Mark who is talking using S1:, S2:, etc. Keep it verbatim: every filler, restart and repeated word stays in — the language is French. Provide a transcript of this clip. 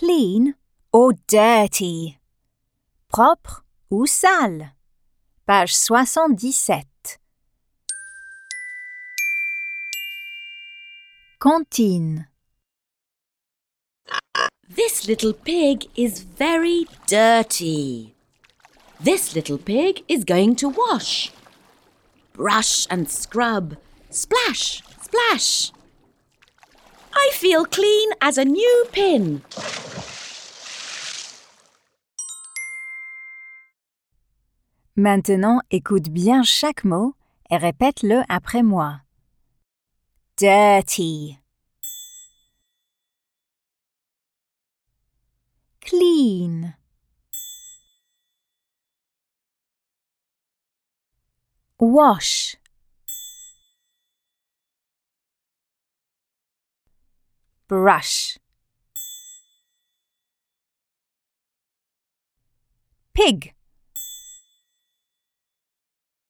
S1: Clean or dirty. Propre ou sale. Page soixante-dix-sept. Cantine.
S2: This little pig is very dirty. This little pig is going to wash. Brush and scrub. Splash, splash. I feel clean as a new pin.
S1: Maintenant, écoute bien chaque mot et répète-le après moi. Dirty. Clean. Wash. Brush. Pig.